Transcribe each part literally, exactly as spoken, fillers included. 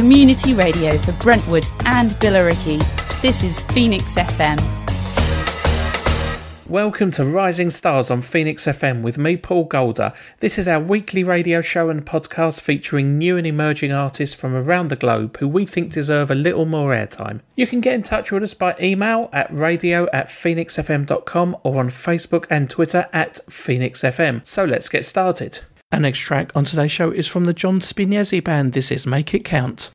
community radio for Brentwood and Billericay. This is Phoenix F M. Welcome to Rising Stars on Phoenix F M with me, Paul Golder. This is our weekly radio show and podcast featuring new and emerging artists from around the globe who we think deserve a little more airtime. You can get in touch with us by email at radio at phoenix f m dot com or on Facebook and Twitter at Phoenix F M. So let's get started. Our next track on today's show is from the John Spinesi Band. This is Make It Count.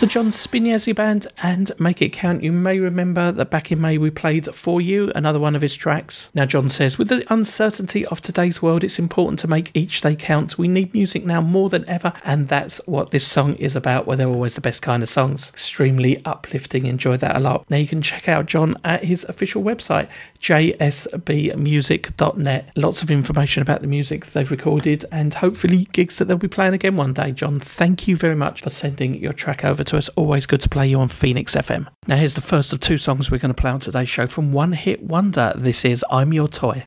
the John Spinazzi Band and Make It Count. You may remember that back in May we played For You, another one of his tracks. Now John says, with the uncertainty of today's world, it's important to make each day count. We need music now more than ever, and that's what this song is about, where they're always the best kind of songs. Extremely uplifting, enjoyed that a lot. Now you can check out John at his official website, j s b music dot net. Lots of information about the music they've recorded and hopefully gigs that they'll be playing again one day. John, thank you very much for sending your track over to us. Always good to play you on Phoenix F M. Now here's the first of two songs we're going to play on today's show from One Hit Wonder. This is I'm Your Toy.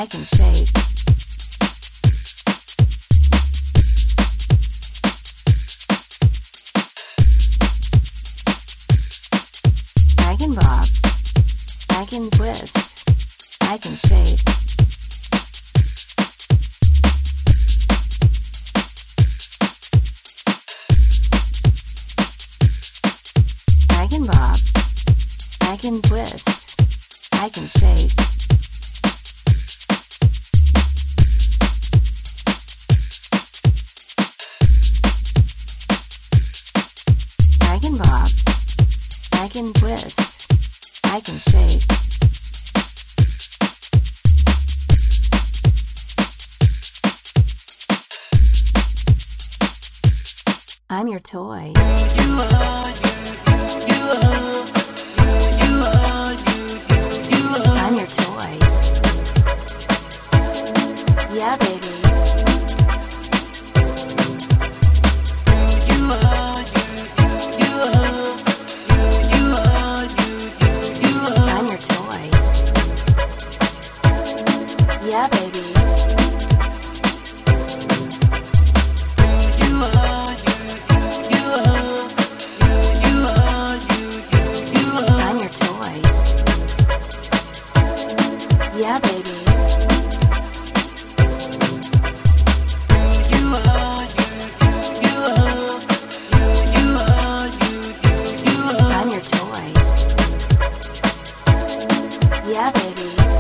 I can shake. I can bob. I can twist. I can shake. I can bob. I can twist. I can shake. I can bob. I can twist. I can shake. I'm your toy. You are, you, you are, you, you are, you, you are. I'm your toy. Yeah, baby. You are, you, you are, you, you are, you, you are. I'm your toy. Yeah, baby. You are, you, you are, you, you are, you, you are. I'm your toy. Yeah, baby. You are, you, you are, you, you are, you, you are. I'm your toy. Yeah, baby.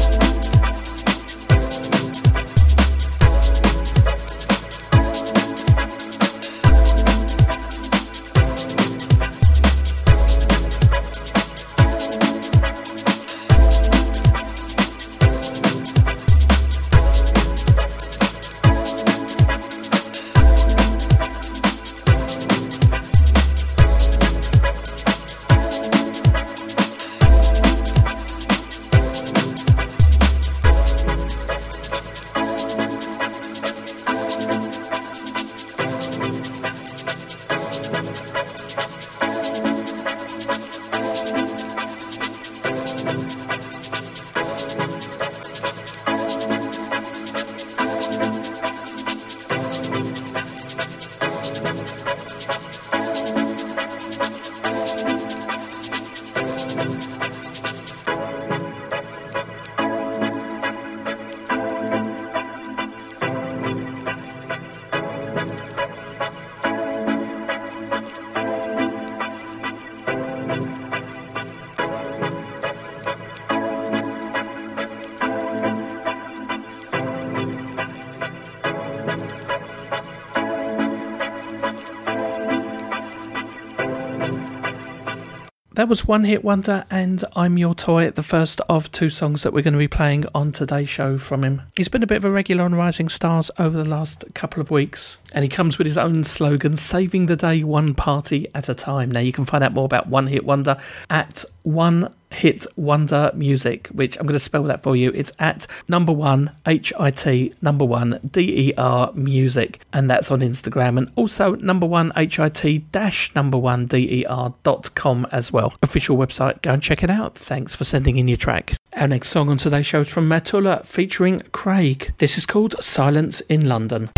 That was One Hit Wonder and I'm Your Toy, the first of two songs that we're going to be playing on today's show from him. He's been a bit of a regular on Rising Stars over the last couple of weeks, and he comes with his own slogan, saving the day one party at a time. Now you can find out more about One Hit Wonder at One Hit Wonder Music, which I'm going to spell that for you. It's at number one H I T number one D E R music, and that's on Instagram, and also number one H I T dash number one D E R dot com as well. Official website, go and check it out. Thanks for sending in your track. Our next song on today's show is from Matula featuring Craig. This is called Silence in London.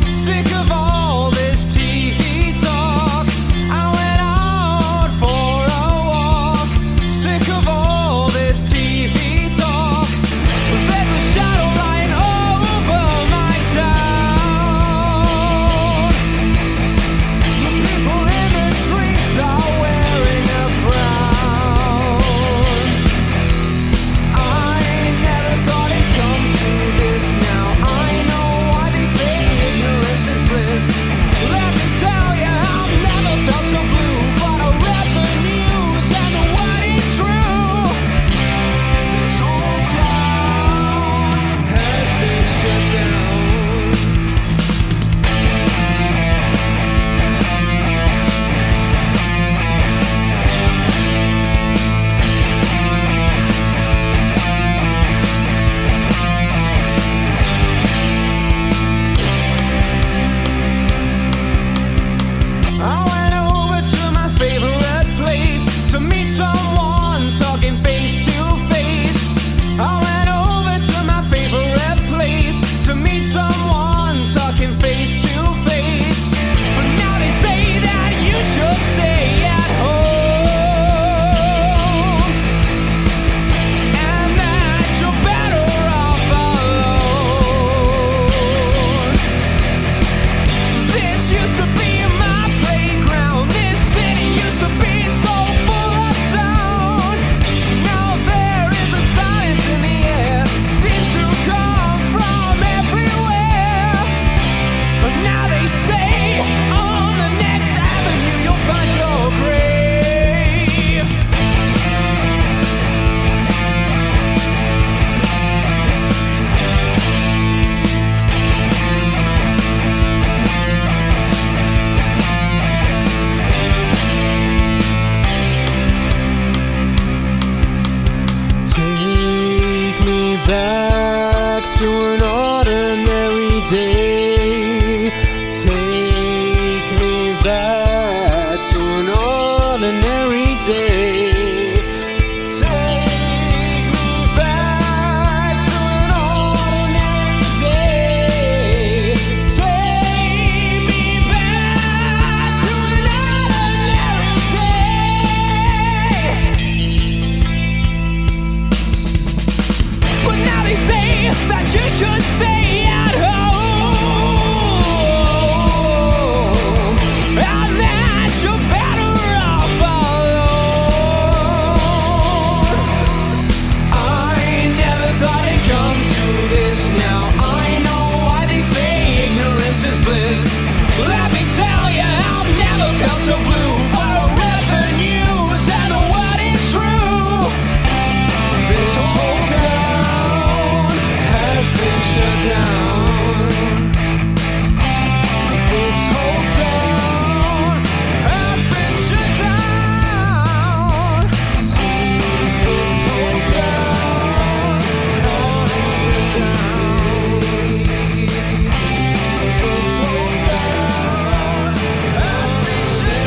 Sick of all this T V talk, I went out for to an ordinary day. Take me back to an ordinary day. That you should stay at home, and that you're better off alone. I never thought it'd come to this. Now I know why they say ignorance is bliss. Let me tell you, I've never felt so blue. But I read the news and what is true. This whole town has been shut down. This whole town has been shut down. This whole town has been shut down. This whole town has been shut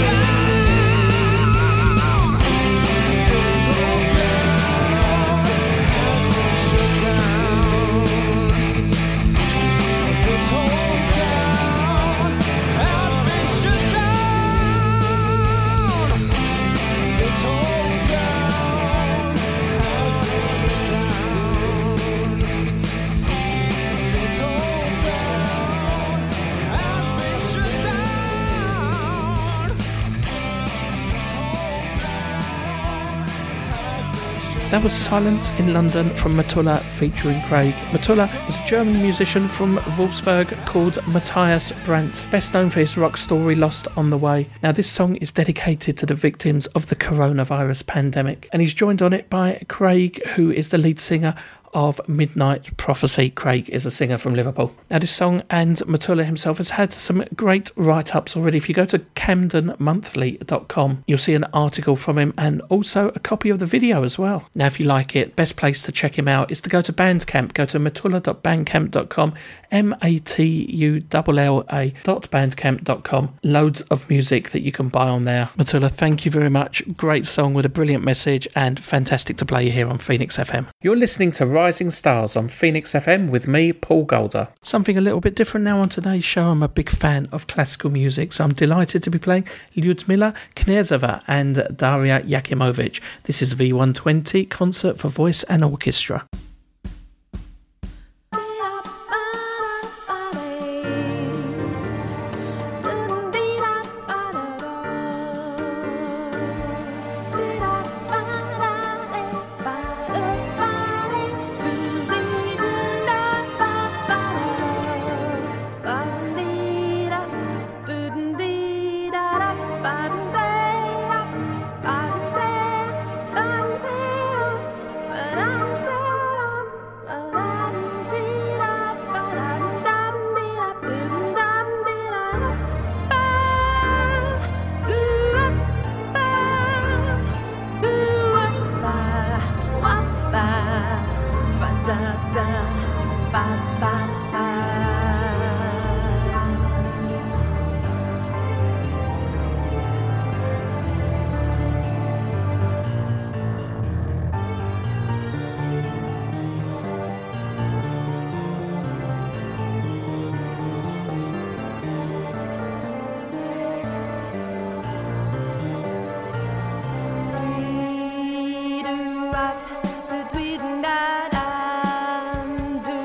down. This whole town has been shut down. This whole town has been shut down. This whole town has been shut down. This whole town has been shut down. That was Silence in London from Matulla featuring Craig. Matulla is a German musician from Wolfsburg called Matthias Brandt, best known for his rock story Lost on the Way. Now this song is dedicated to the victims of the coronavirus pandemic, and he's joined on it by Craig, who is the lead singer of Midnight Prophecy. Craig is a singer from Liverpool. Now this song, and Matulla himself, has had some great write-ups already. If you go to camden monthly dot com, you'll see an article from him and also a copy of the video as well. Now if you like it, best place to check him out is to go to Bandcamp. Go to matulla dot bandcamp dot com, M A T U L L A dot bandcamp dot com. Loads of music that you can buy on there. Matulla, thank you very much. Great song with a brilliant message and fantastic to play here on Phoenix F M. You're listening to Rising Stars on Phoenix F M with me, Paul Golder. Something a little bit different now on today's show. I'm a big fan of classical music, so I'm delighted to be playing Lyudmila Kniazeva and Daria Yakimovic. This is V one twenty, Concert for Voice and Orchestra. Do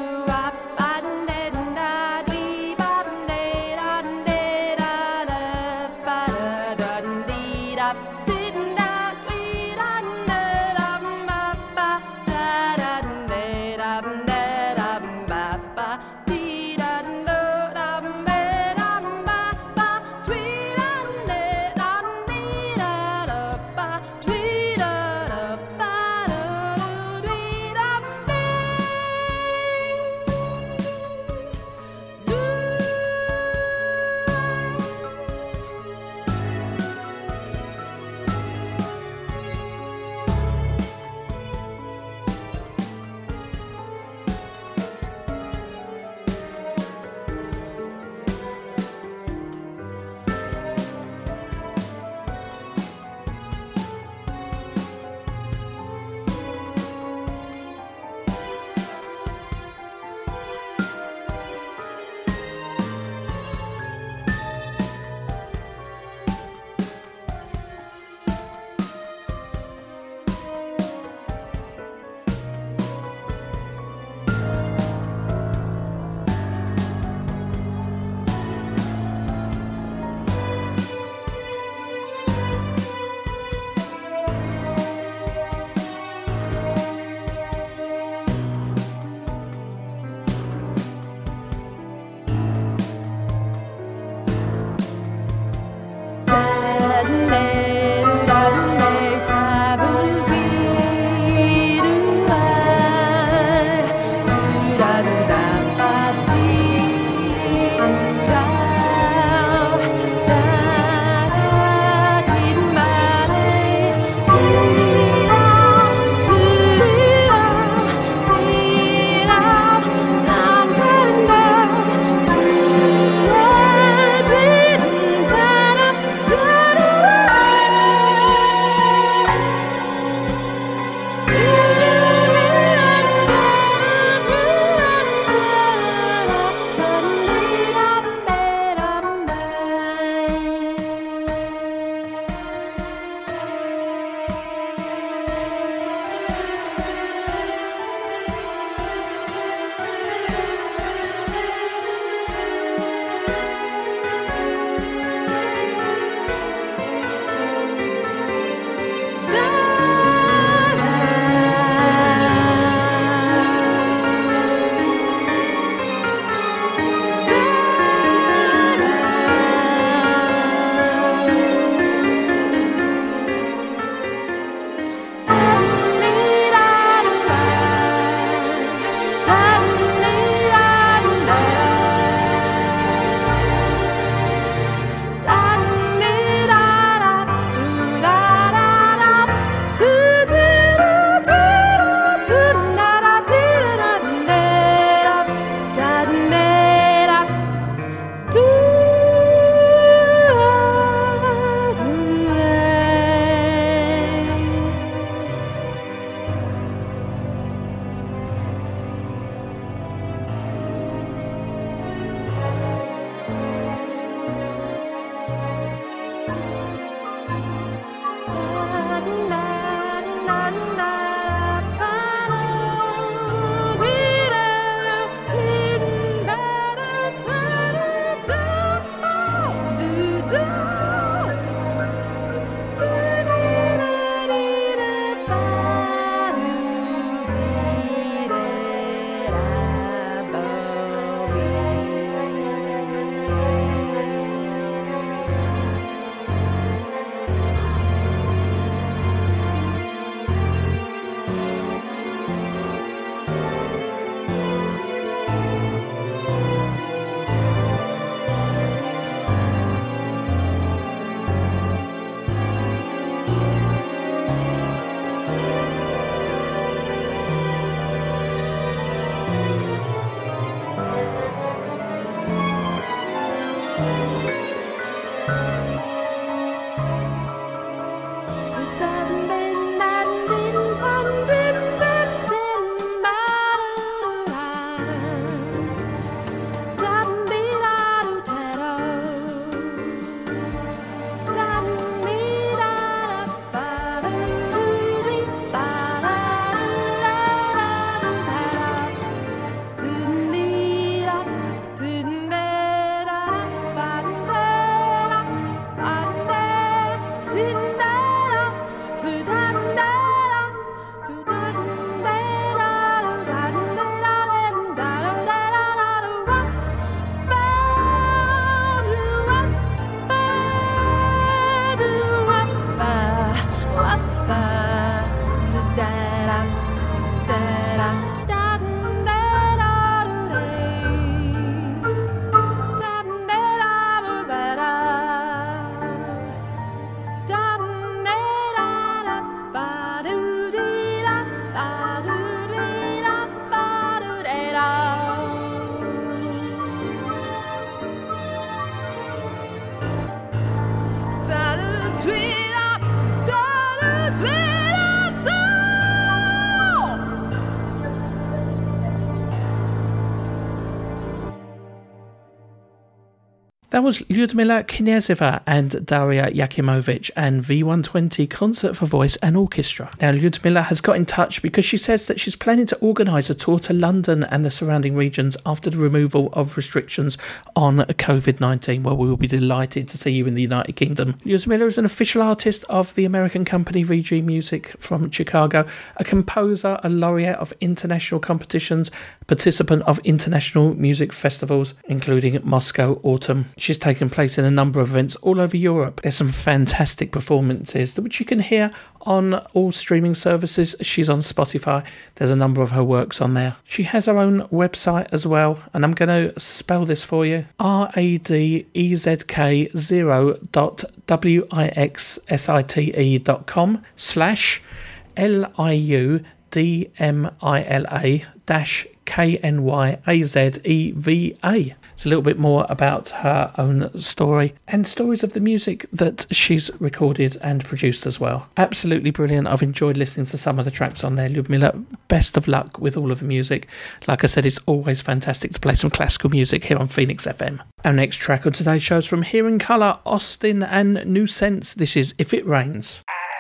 That was Lyudmila Kniazeva and Daria Yakimovic and V one twenty Concert for Voice and Orchestra. Now, Lyudmila has got in touch because she says that she's planning to organise a tour to London and the surrounding regions after the removal of restrictions on covid nineteen. Well, we will be delighted to see you in the United Kingdom. Lyudmila is an official artist of the American company V G Music from Chicago, a composer, a laureate of international competitions, participant of international music festivals, including Moscow Autumn. She's taken place in a number of events all over Europe. There's some fantastic performances which you can hear on all streaming services. She's on Spotify. There's a number of her works on there. She has her own website as well, and I'm going to spell this for you. R A D E Z K zero dot W I X S I T E dot com slash L I U D M I L A dash K N Y A Z E V A. It's a little bit more about her own story and stories of the music that she's recorded and produced as well. Absolutely brilliant. I've enjoyed listening to some of the tracks on there. Lyudmila, best of luck with all of the music. Like I said, it's always fantastic to play some classical music here on Phoenix F M. Our next track on today's show is from Hearing Colour, Austin and New Sense. This is If It Rains.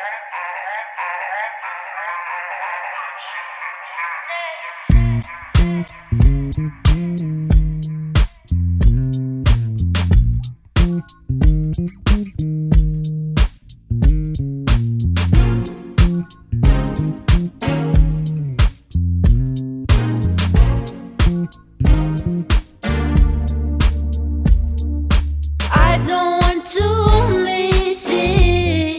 I don't want to miss it.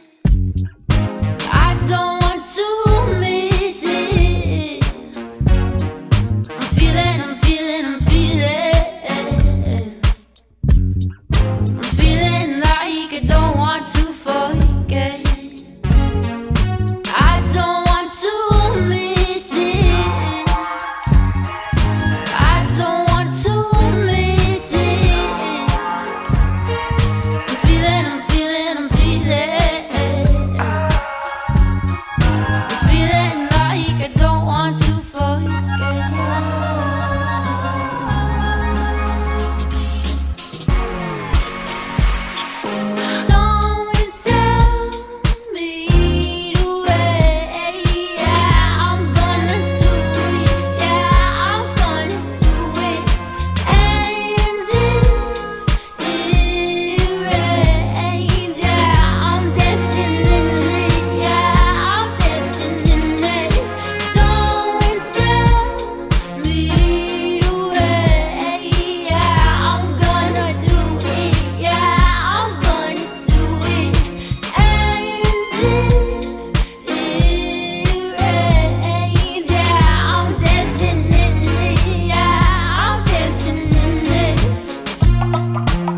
I don't want to miss it. I'm feeling, I'm feeling, I'm feeling. I'm feeling like I don't want to forget. I don't want to miss it. I don't want to miss it. I'm feeling, I'm feeling, I'm feeling. I'm feeling like I don't want to forget. Don't tell me to wait. Yeah, I'm gonna do it. Yeah, I'm gonna do it. And if it rains, yeah, I'm dancing in it. Yeah, I'm dancing in it. Don't tell me to wait. Yeah, I'm gonna do it. Yeah, I'm gonna do it. And if it rains, yeah, I'm dancing in it. Yeah, I'm dancing in it.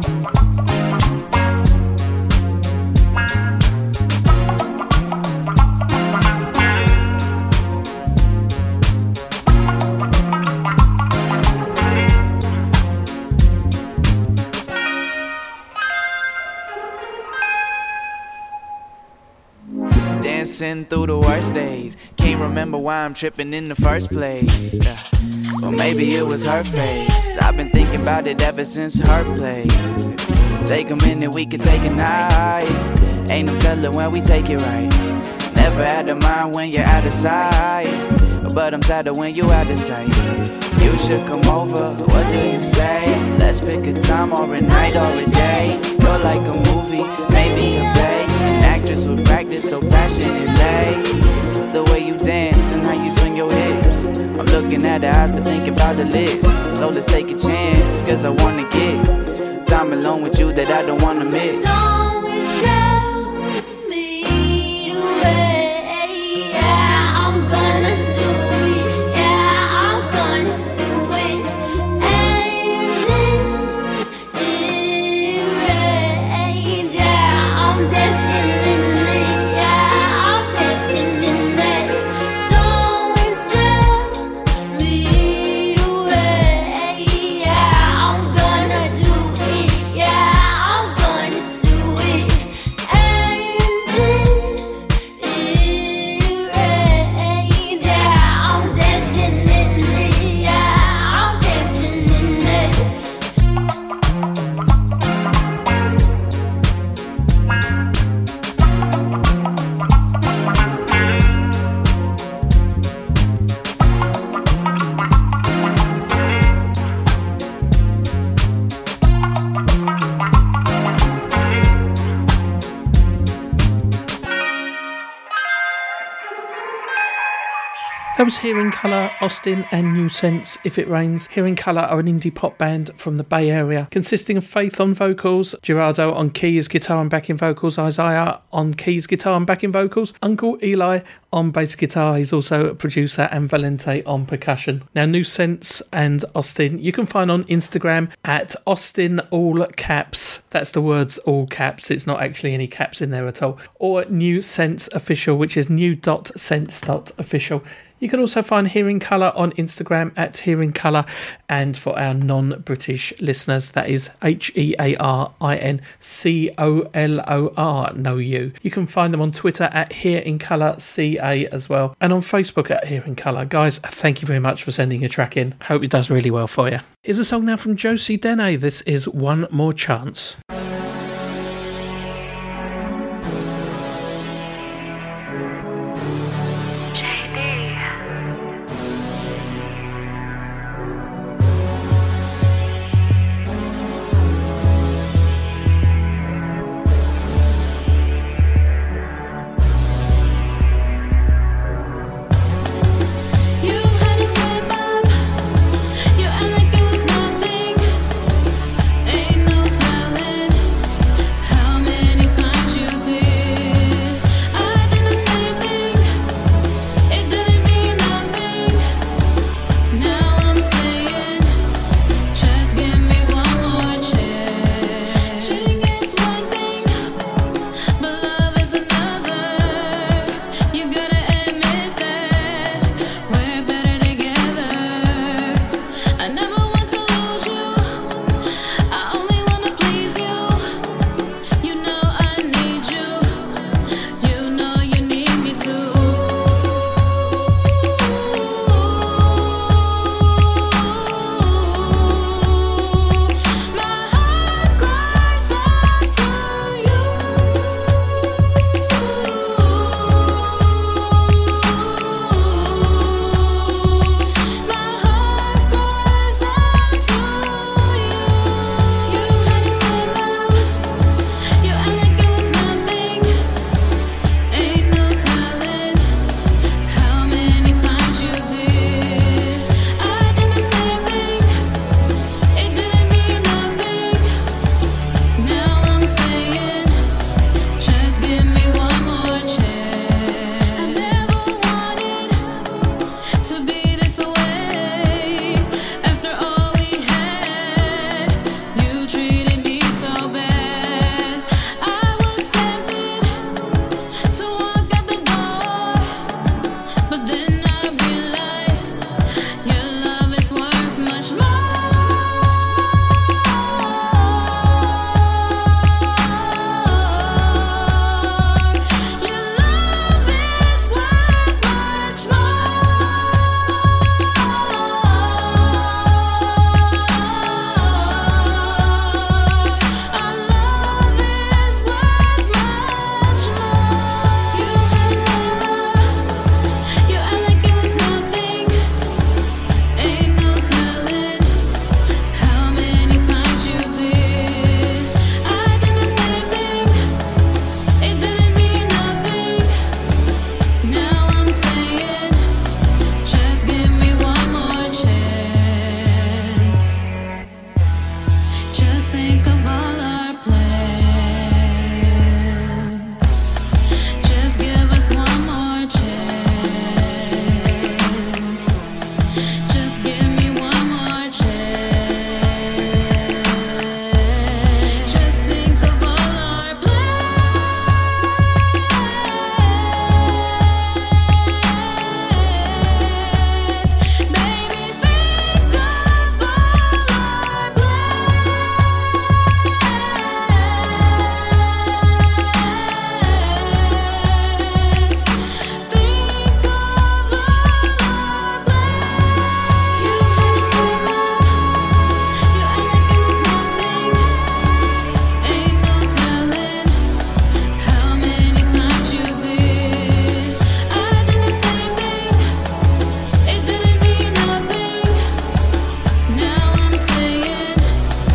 Dancing through the worst days. Can't remember why I'm tripping in the first place. Yeah. Or maybe it was her face. I've been thinking about it ever since her place. Take a minute, we can take a night. Ain't no telling when we take it right. Never had a mind when you're out of sight. But I'm tired of when you out of sight. You should come over, what do you say? Let's pick a time or a night or a day. You're like a movie, maybe a play. An actress with practice, so passionately. The way you dance and how you swing your hips. I'm looking at the eyes but thinking about the lips. So let's take a chance, cause I wanna get time alone with you that I don't wanna miss. Don't tell me to wait. Yeah, I'm gonna do it. Yeah, I'm gonna do it. And if it rains, yeah, I'm dancing in it. Yeah, I'm dancing in it. Don't tell me to wait. Yeah, I'm gonna do it. Yeah, I'm gonna do it. That was Hearing Colour, Austin and New Sense, If It Rains. Hearing Colour are an indie pop band from the Bay Area, consisting of Faith on vocals, Gerardo on keys, guitar and backing vocals, Isaiah on keys, guitar and backing vocals, Uncle Eli on bass guitar, he's also a producer, and Valente on percussion. Now, New Sense and Austin, you can find on Instagram at Austin all caps. That's the words all caps, it's not actually any caps in there at all. Or New Sense Official, which is new dot sense dot official. You can also find Hearing Colour on Instagram at Hearing Colour, and for our non-British listeners, that is H E A R I N C O L O R, no you. You can find them on Twitter at Hearing Colour C A as well, and on Facebook at Hearing Colour. Guys, thank you very much for sending your track in. Hope it does really well for you. Here's a song now from Josie Dene. This is One More Chance.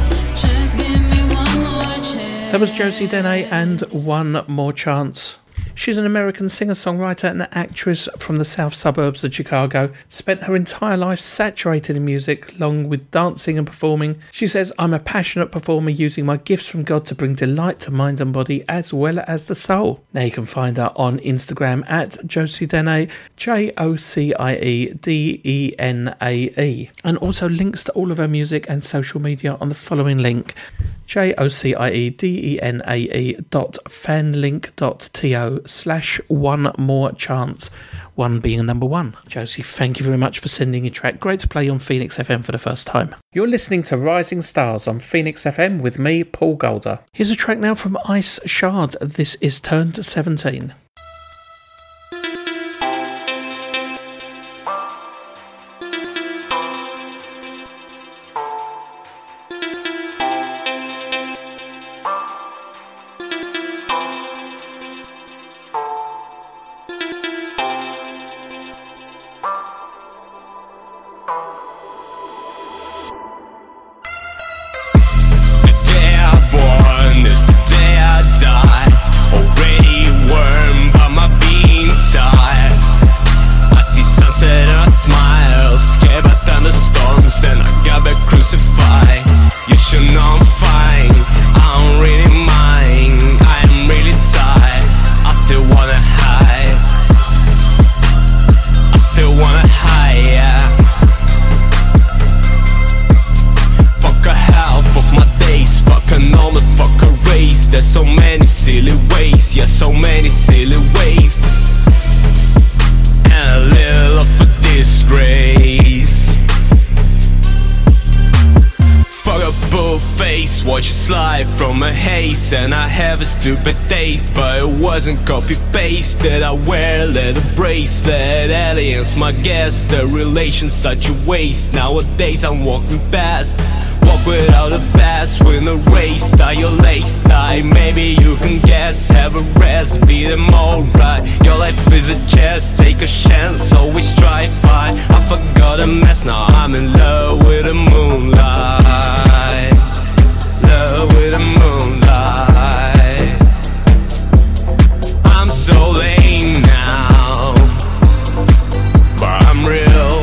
That was Josie Dene and One More Chance. She's an American singer-songwriter and actress from the south suburbs of Chicago. Spent her entire life saturated in music, along with dancing and performing. She says, I'm a passionate performer using my gifts from God to bring delight to mind and body as well as the soul. Now you can find her on Instagram at Josie Dene, J O C I E D E N A E. And also links to all of her music and social media on the following link, J O C I E D E N A E dot fanlink dot to slash one more chance. One being number one. Josie, thank you very much for sending your track. Great to play on Phoenix F M for the first time. You're listening to Rising Stars on Phoenix F M with me, Paul Golder. Here's a track now from Ice Shard. This is Turned seventeen. And I have a stupid taste, but it wasn't copy-pasted. I wear a leather bracelet, aliens my guess. The relation's such a waste. Nowadays I'm walking past, walk without a pass, with no race tie your lace tie. Maybe you can guess, have a rest, beat them alright. Your life is a chess, take a chance, always try fight. I forgot a mess, now I'm in love with the moonlight. Love with the moonlight. I'm so lame now, but I'm real.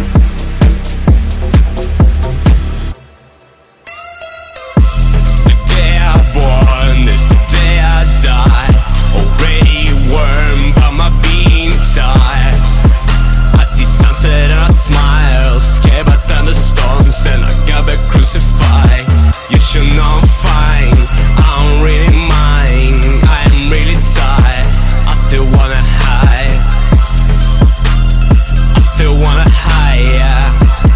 The day I born is the day I die. Already worm, but my being tired. I see sunset and I smile, scared by thunderstorms, and I got back crucified. You should know I'm fine, I don't really mind. I am really tired, I still wanna hide. I still wanna hide, yeah.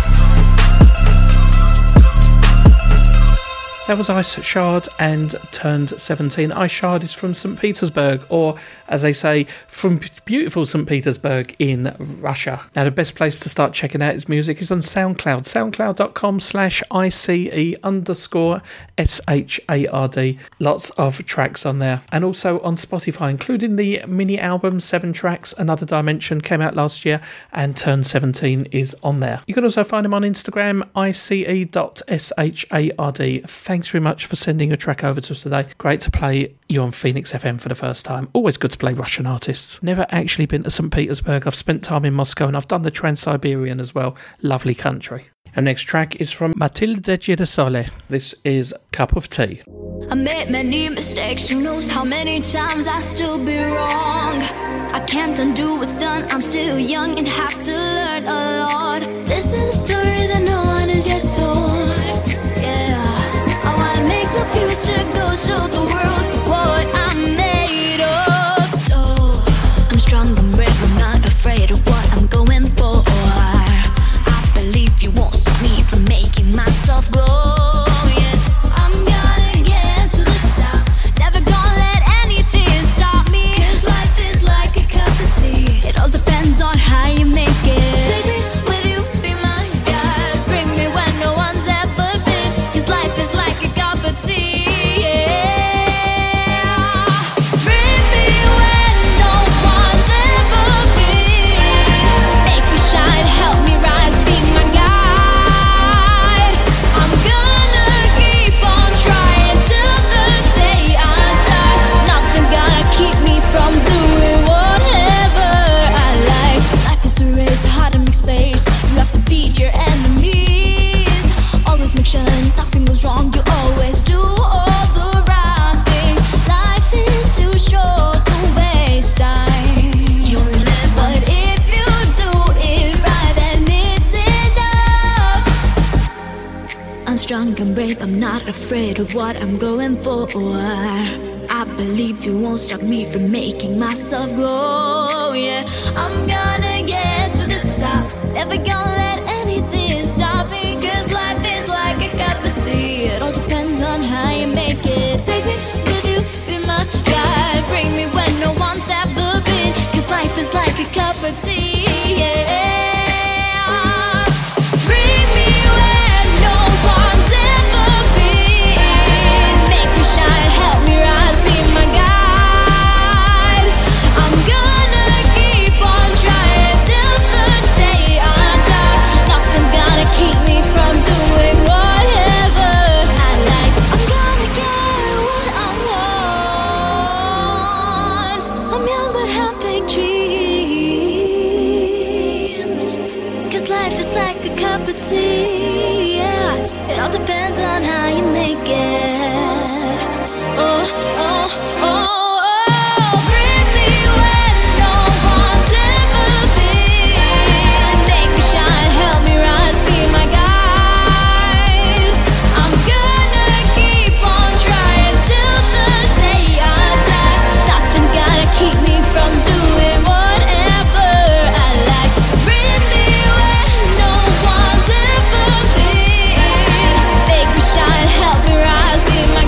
That was Ice Shard and Turned seventeen. Ice Shard is from Saint Petersburg, or as they say, from beautiful Saint Petersburg in Russia. Now the best place to start checking out his music is on SoundCloud, soundcloud.com slash ICE underscore S-H-A-R-D. Lots of tracks on there. And also on Spotify, including the mini album, Seven Tracks, Another Dimension, came out last year, and Turn seventeen is on there. You can also find him on Instagram, I C E dot S H A R D. Thanks very much for sending a track over to us today. Great to play you on Phoenix F M for the first time. Always good to play Russian artists. Never actually been to Saint Petersburg. I've spent time in Moscow and I've done the Trans-Siberian as well. Lovely country. Our next track is from Matilde Girasole. This is Cup of Tea. I made many mistakes, who knows how many times I still be wrong. I can't undo what's done, I'm still young and have to learn a lot. This is a story that no one has yet told. Yeah, I wanna make my future go, show the world what I'm made of. So, I'm strong, I'm brave, I'm not afraid of what I'm going for. I believe you won't stop me from making myself glow. On how you make it. Take me with you, be my guide. I'm strong and brave, I'm not afraid of what I'm going for. I believe you won't stop me from making myself grow. Yeah, I'm gonna get to the top, never gonna let anything stop me. Cause life is like a cup of tea, it all depends on how you make it. Take me with you, be my guide, bring me where no one's ever been. Cause life is like a cup of tea, yeah. Bring me where no one's ever been. Make me shine, help me rise, be my guide. I'm gonna keep on trying till the day I die. Nothing's gonna keep me from doing whatever I like. I'm gonna get what I want. I'm young but have big dreams. Cause life is like a cup of tea, yeah. It all depends on how you make it. Oh, oh, oh, oh. Bring me where no one's ever been. Make me shine, help me rise, be my guide. I'm gonna keep on trying till the day I die. Nothing's gonna keep me from doing whatever I like. Bring me where no one's ever been. Make me shine, help me rise, be my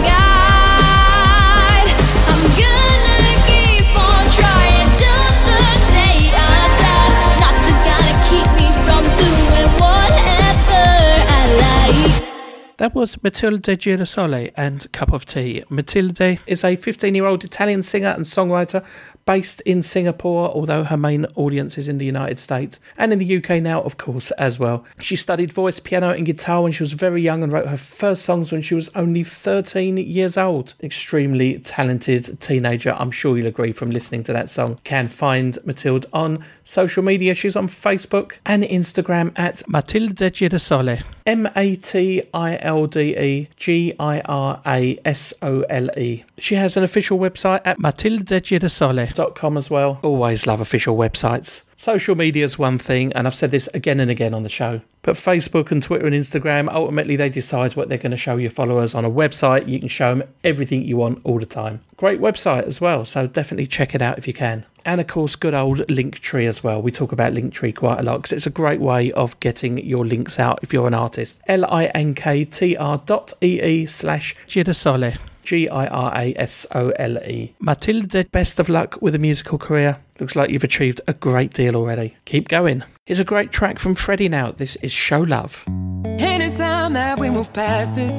guide. I'm gonna keep on trying till the day I die. Nothing's gonna keep me from doing whatever I like. That was Matilde Girasole and Cup of Tea. Matilde is a fifteen-year-old Italian singer and songwriter based in Singapore, although her main audience is in the United States and in the U K now, of course, as well. She studied voice, piano and guitar when she was very young and wrote her first songs when she was only thirteen years old. Extremely talented teenager, I'm sure you'll agree from listening to that song. Can find Matilde on social media. She's on Facebook and Instagram at Matilde Girasole. M A T I L D E G I R A S O L E. She has an official website at matilde girasole dot com as well. Always love official websites. Social media is one thing, and I've said this again and again on the show, but Facebook and Twitter and Instagram, ultimately they decide what they're going to show your followers. On a website, you can show them everything you want all the time. Great website as well, so definitely check it out if you can. And of course, good old Linktree as well. We talk about Linktree quite a lot because it's a great way of getting your links out if you're an artist. L-I-N-K-T-R dot E-E slash Girasole. G I R A S O L E. Matilde, best of luck with a musical career. Looks like you've achieved a great deal already. Keep going. Here's a great track from Freddie now. This is Show Love. Anytime that we move past this,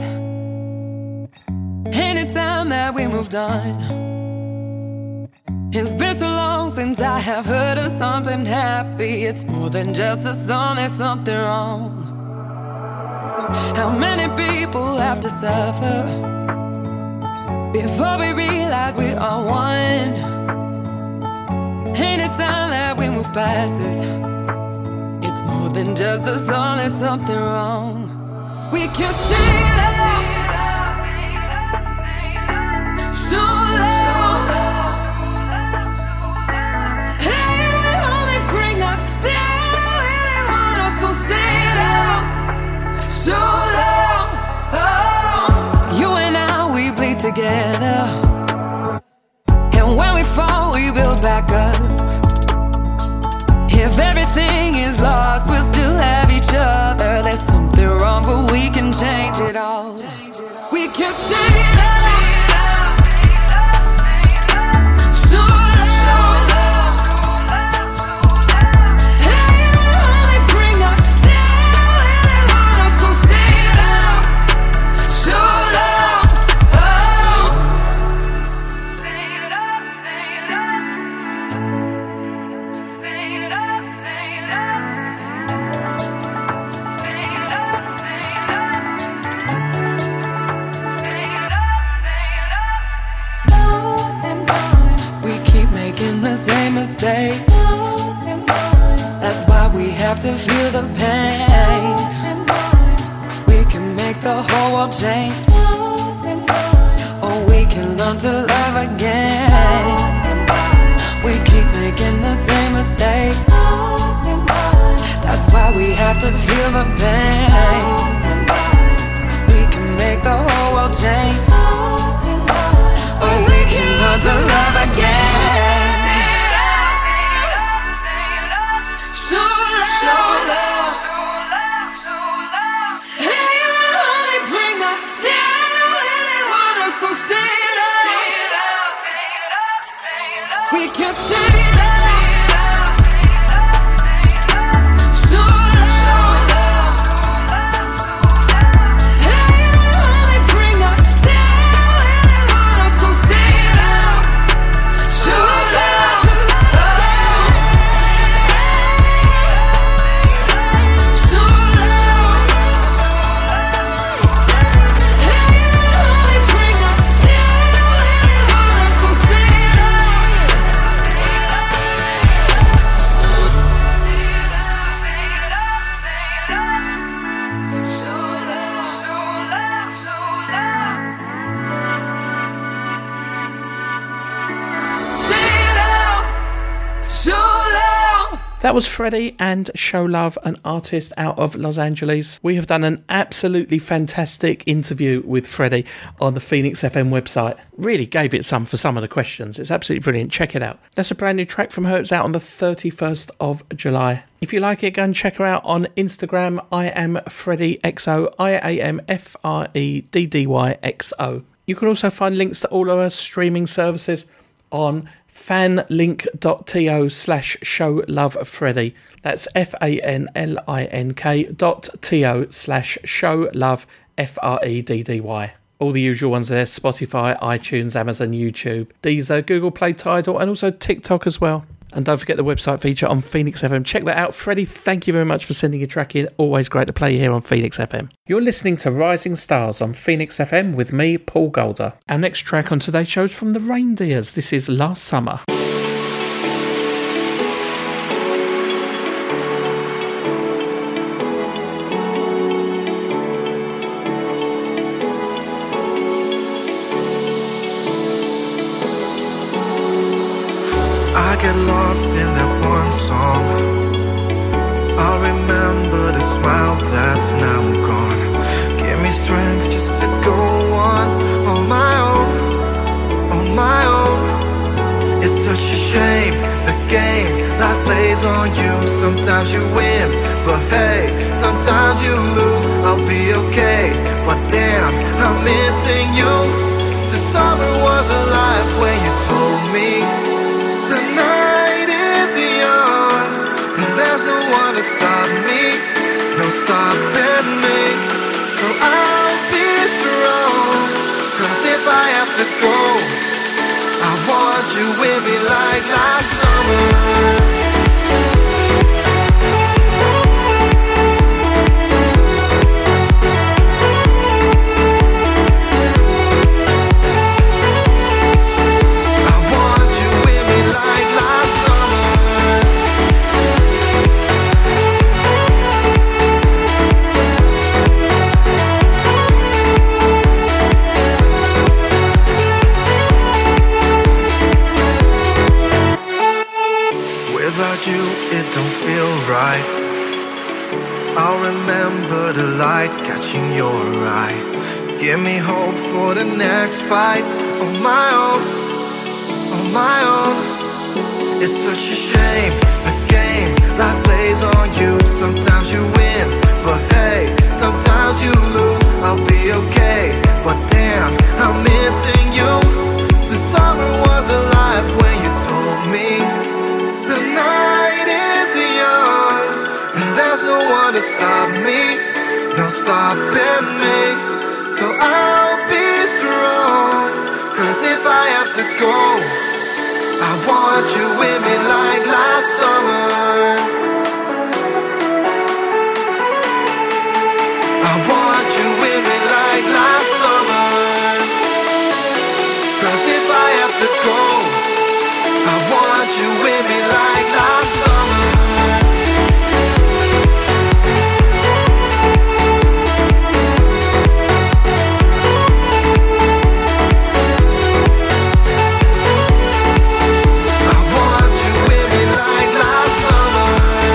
anytime that we moved on, it's been so long since I have heard of something happy. It's more than just a song, there's something wrong. How many people have to suffer before we realize we are one? Anytime that we move past this, it's more than just a song, there's something wrong. We can stay it up, show love. Hey, we only bring us down, really want us to stay it up, show love. Oh, you and I, we bleed together, and when we fall, we build back up. If everything is lost, we'll still have each other. There's something wrong, but we can change it all. We can stay it up, show love. Hey, we only bring us down, really want us to stay it up, show love. Oh, stay it up, stay it up, stay it up, stay it up, stay it up, stay it up, stay it up, stay it up. We keep making the same mistakes. That's why we have to feel the pain. We can make the whole world change, or we can learn to love again. We keep making the same mistake. That's why we have to feel the pain. That was Freddie and Show Love, an artist out of Los Angeles. We have done an absolutely fantastic interview with Freddie on the Phoenix F M website. Really gave it some for some of the questions. It's absolutely brilliant. Check it out. That's a brand new track from her. It's out on the thirty-first of July. If you like it, go and check her out on Instagram. I am Freddie X O. I A M F R E D D Y X O. You can also find links to all of her streaming services on fanlink.to slash show love Freddie. That's F-A-N-L-I-N-K dot T-O slash show love F R E D D Y. All the usual ones there: Spotify, iTunes, Amazon, YouTube, Deezer, Google Play, Tidal, and also TikTok as well. And don't forget the website feature on Phoenix F M. Check that out. Freddie, thank you very much for sending your track in. Always great to play here on Phoenix F M. You're listening to Rising Stars on Phoenix F M with me, Paul Golder. Our next track on today's show is from the Reindeers. This is Last Summer. I get lost in that one song. I'll remember the smile that's now gone. Give me strength just to go on, on my own, on my own. It's such a shame, the game life plays on you. Sometimes you win, but hey, sometimes you lose. I'll be okay, but damn, I'm missing you. The summer was alive when you told me the night is young, and there's no one to stop me, no stopping me. So I'll be strong, cause if I have to go, I want you with me like last summer. Without you, it don't feel right. I'll remember the light catching your eye. Give me hope for the next fight. On my own, on my own. It's such a shame, the game life plays on you. Sometimes you win, but hey, sometimes you lose. I'll be okay, but damn, I'm missing you. The summer was alive when you told me the night is young, and there's no one to stop me, no stopping me. So I'll be strong, cause if I have to go, I want you with me like last summer. I want you with me like last summer. Cause if I have to go, I want you with me like last summer. I want you with me like last summer.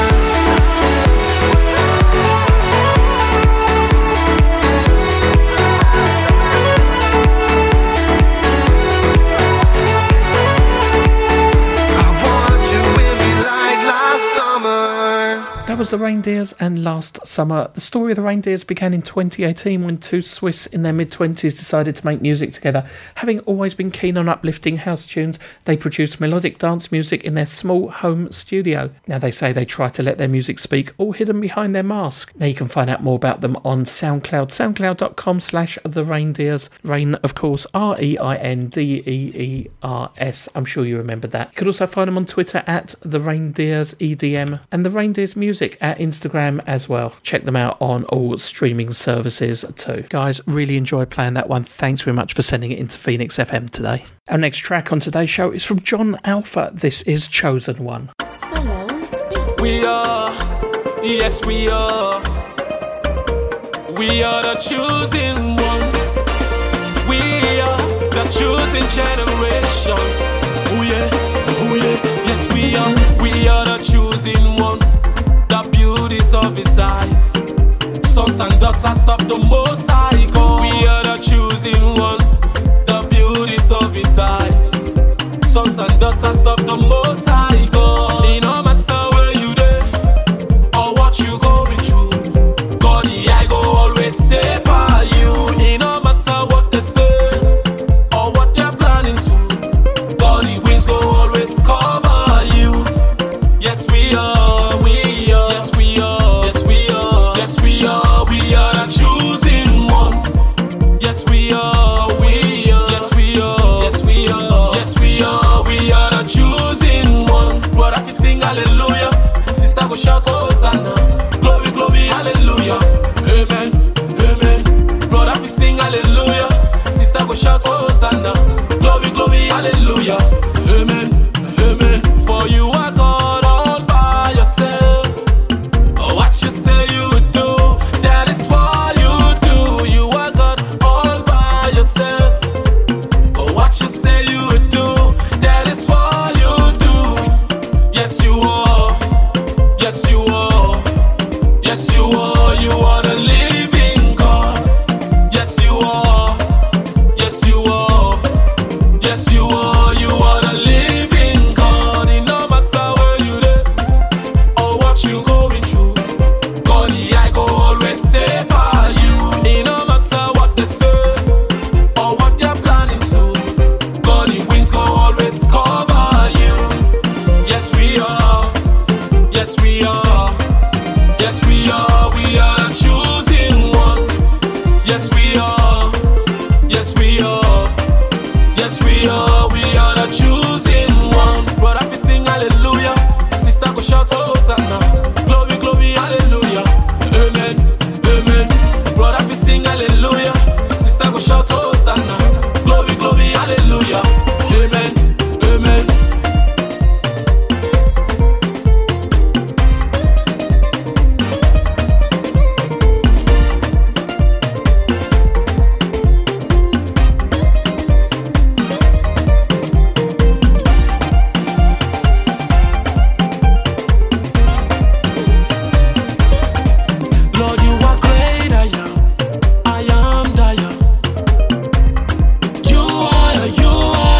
was the Reindeers, and Last Summer. The story of the Reindeers began in twenty eighteen when two Swiss in their mid-twenties decided to make music together. Having always been keen on uplifting house tunes, they produced melodic dance music in their small home studio. Now they say they try to let their music speak, all hidden behind their mask. Now you can find out more about them on SoundCloud, soundcloud.com slash the Reindeers. Rain, of course, R E I N D E E R S. I'm sure you remember that. You could also find them on Twitter at the Reindeers E D M and the Reindeers Music at Instagram as well. Check them out on all streaming services too. Guys, really enjoyed playing that one. Thanks very much for sending it into Phoenix F M today. Our next track on today's show is from John Alpha. This is Chosen One. We are, yes we are, we are the chosen one. We are the chosen generation. Oh yeah, oh yeah, yes we are, we are the chosen one. The beauties of his eyes, sons and daughters of the Most High God. We are the chosen one. The beauties of his eyes, sons and daughters of the Most High God. It no matter where you dey or what you going through, God the eye go always stay by you. It no matter what they say or what they're planning to, God the wings go always cover you. Yes we are, we are, yes we are, yes we are, yes we are, we are the chosen one. Yes we are, we are, yes we are, yes we are, yes we are, we are the chosen one. Brother, if you sing hallelujah, sister go shout hosanna, glory, glory, hallelujah, amen, amen. Brother, if you sing hallelujah, sister go shout hosanna, glory, glory, hallelujah, amen, amen. For you are God all by yourself. What you say you would do, that is what you do. You are God all by yourself. What you say you would do, that is what you do. Yes you are, yes you are, yes you are. You are the living God. Yes you are, yes you are, yes you are. You are the living God. It no matter where you dey or what you going through, God the eye go always stay by you. It no matter what they say or what they're planning to, God the wings go always cover you. Yes we are, yes we are, yes we are, we are the chosen one. Yes we are, yes we are, yes we are, we are the chosen one. Brother, if you sing hallelujah, sister go shout hosanna, glory, glory, hallelujah, amen, amen. Brother, if you sing hallelujah, sister go shout hosanna, glory, glory, hallelujah, amen, amen. Lord, you are great, I am, I am that I am. You are, you are.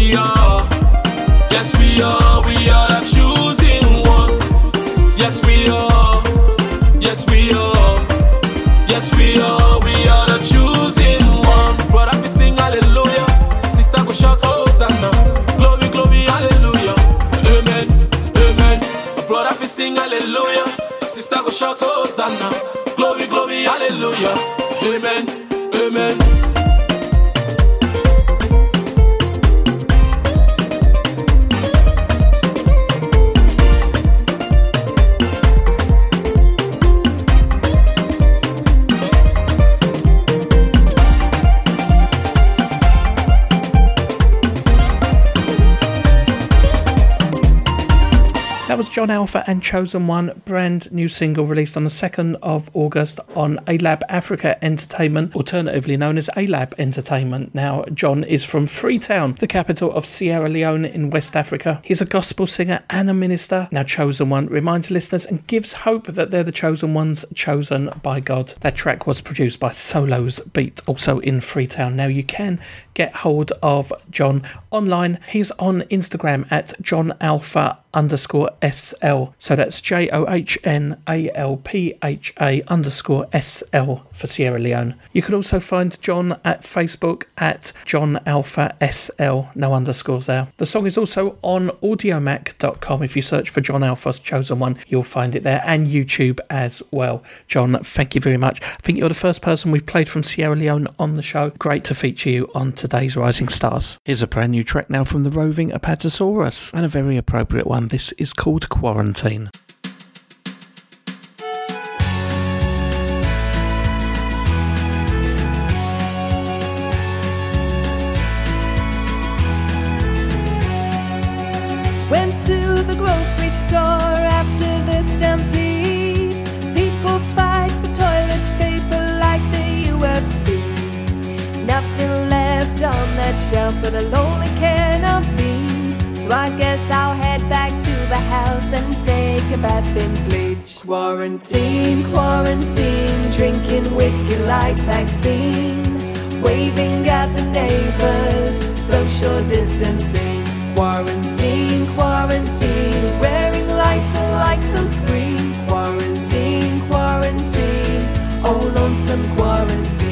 we are. Yes, we are. We are the choosing one. Yes, we are. Yes, we are. Yes, we are. We are the choosing one. Brother, if you sing hallelujah, sister go shout hosanna. Glory, glory, hallelujah. Amen, amen. Brother, if you sing hallelujah, sister go shout hosanna. Glory, glory, hallelujah. Amen, amen. That was John Alpha and Chosen One, brand new single released on the second of August on A-Lab Africa Entertainment, alternatively known as A-Lab Entertainment. Now, John is from Freetown, the capital of Sierra Leone in West Africa. He's a gospel singer and a minister. Now, Chosen One reminds listeners and gives hope that they're the chosen ones, chosen by God. That track was produced by Solos Beat, also in Freetown. Now, you can get hold of John online. He's on Instagram at John Alpha underscore S L. So that's J O H N A L P H A underscore S L for Sierra Leone. You can also find John at Facebook at John Alpha S L, no underscores there. The song is also on audiomac dot com. If you search for John Alpha's Chosen One, you'll find it there, and YouTube as well. John, thank you very much. I think you're the first person we've played from Sierra Leone on the show. Great to feature you on today's Rising Stars. Here's a brand new track now from the roving Apatosaurus, and a very appropriate one. This is called Quarantine. Went to the grocery store after the stampede. People fight for toilet paper like the U F C. Nothing left on that shelf but a lonely can of beans. So I guess I'll head back to the house and take a bath in bleach. Quarantine, quarantine, drinking whiskey like vaccine. Waving at the neighbors, social distancing. Quarantine, quarantine, wearing license like sunscreen. Quarantine, quarantine, oh lonesome quarantine.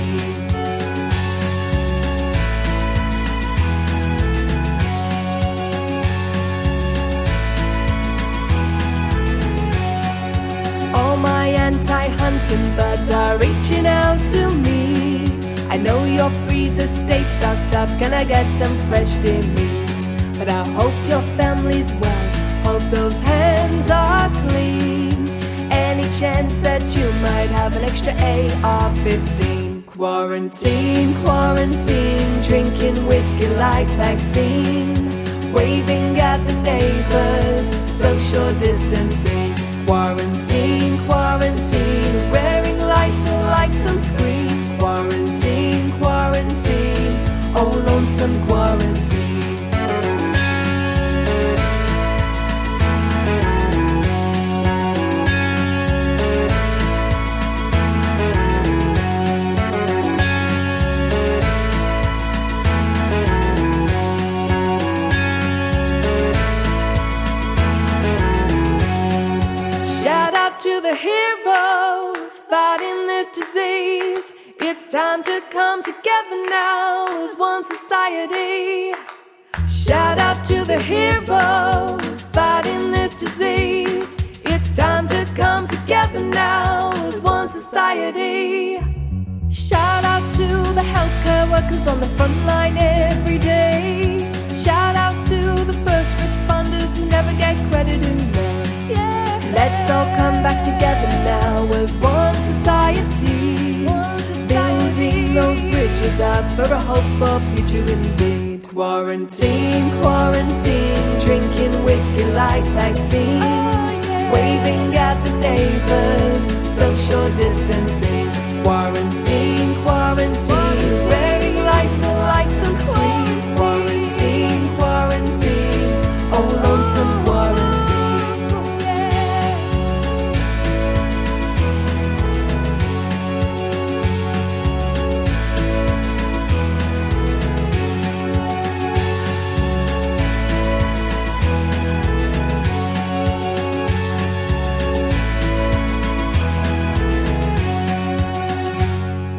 All my anti-hunting buds are reaching out to me. I know your freezer stays stocked up, can I get some fresh deer meat? But I hope your family's well, hope those hands are clean. Any chance that you might have an extra A R fifteen? Quarantine, quarantine, drinking whiskey like vaccine. Waving at the neighbors, social distancing. Quarantine, quarantine, wearing license like sunscreen. Quarantine, quarantine, oh lonesome quarantine. To the heroes fighting this disease, it's time to come together now as one society. Shout out to the heroes fighting this disease, it's time to come together now as one society. Shout out to the healthcare workers on the front line every day. Shout out to the first responders who never get credit enough. Yeah. Let's all come back together now as one society, one society. Building those bridges up for a hopeful future indeed. Quarantine, quarantine, drinking whiskey like vaccine. Oh, yeah. Waving at the neighbors, social distancing. Quarantine, quarantine, wearing license like some screen. Quarantine, quarantine, oh lonesome quarantine.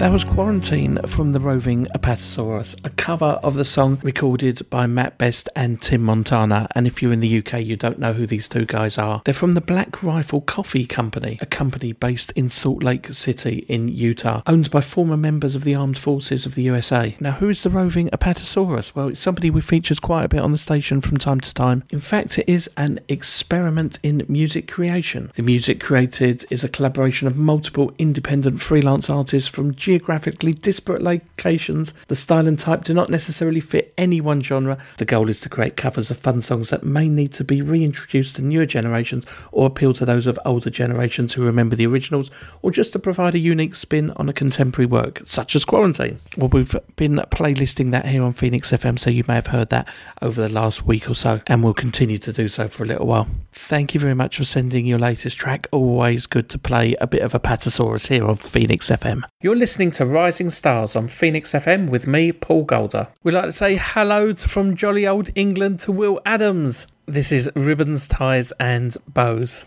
That was Quarantine from the Roving Apatosaurus, a cover of the song recorded by Matt Best and Tim Montana. And if you're in the U K, you don't know who these two guys are. They're from the Black Rifle Coffee Company, a company based in Salt Lake City in Utah, owned by former members of the Armed Forces of the U S A. Now, who is the Roving Apatosaurus? Well, it's somebody we featured quite a bit on the station from time to time. In fact, it is an experiment in music creation. The music created is a collaboration of multiple independent freelance artists from geographically disparate locations. The style and type do not necessarily fit any one genre. The goal is to create covers of fun songs that may need to be reintroduced to newer generations or appeal to those of older generations who remember the originals, or just to provide a unique spin on a contemporary work, such as Quarantine. Well, we've been playlisting that here on Phoenix F M, so you may have heard that over the last week or so, and we'll continue to do so for a little while. Thank you very much for sending your latest track. Always good to play a bit of Apatosaurus here on Phoenix F M. You're listening to Rising Stars on Phoenix F M with me, Paul Golder. We'd like to say hello to, from jolly old England to Will Adams. This is Ribbons, Ties and Bows.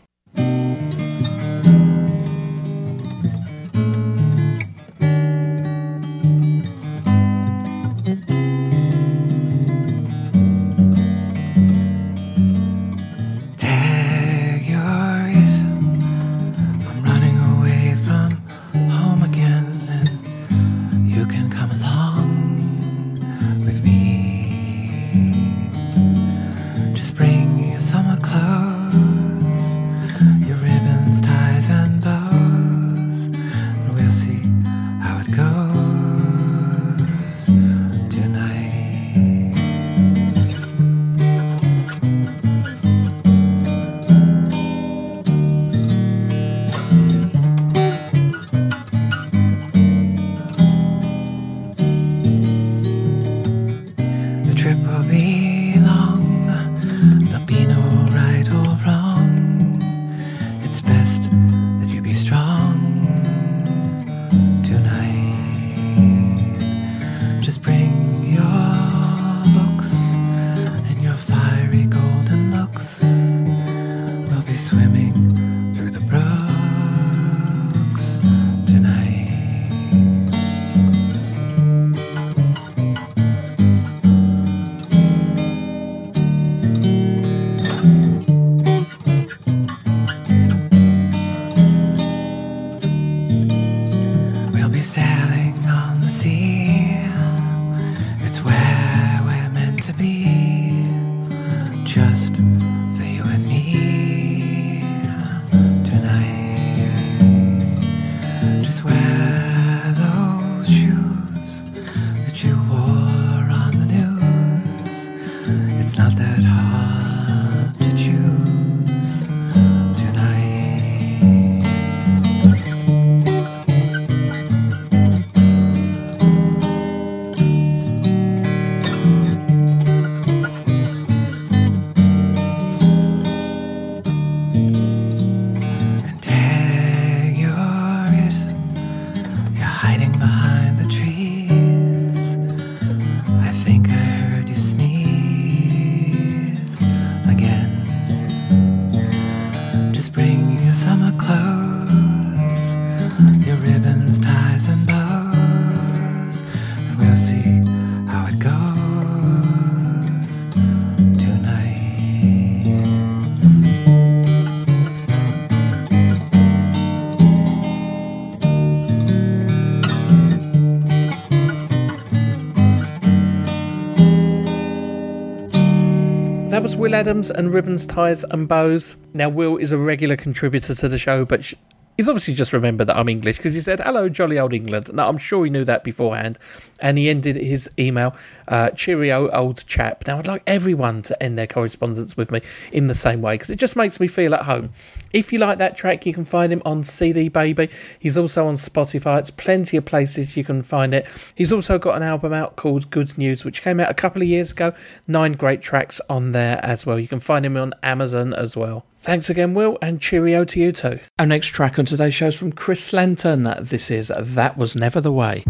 That was Will Adams and Ribbons, Ties and Bows. Now, Will is a regular contributor to the show, but sh- he's obviously just remembered that I'm English because he said, hello, jolly old England. Now, I'm sure he knew that beforehand. And he ended his email, uh, cheerio, old chap. Now, I'd like everyone to end their correspondence with me in the same way because it just makes me feel at home. If you like that track, you can find him on C D Baby. He's also on Spotify. It's plenty of places you can find it. He's also got an album out called Good News, which came out a couple of years ago. Nine great tracks on there as well. You can find him on Amazon as well. Thanks again, Will, and cheerio to you too. Our next track on today's show is from Chris Lantern. This is That Was Never the Way.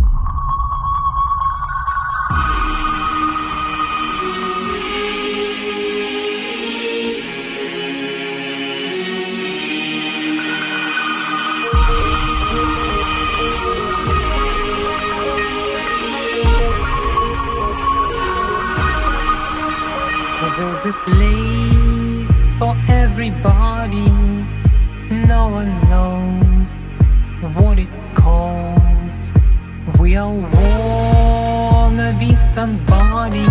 There's a place for everybody. No one knows what it's called. We all wanna be somebody.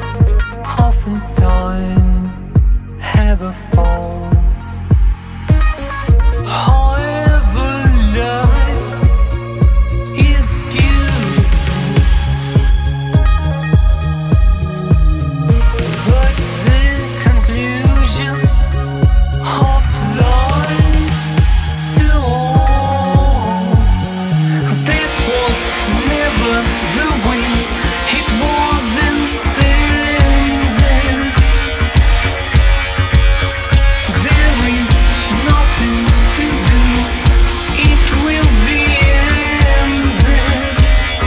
Oftentimes have a fault. However, life is beautiful, but the conclusion applies to all. That was never the way it was intended. There is nothing to do, it will be ended.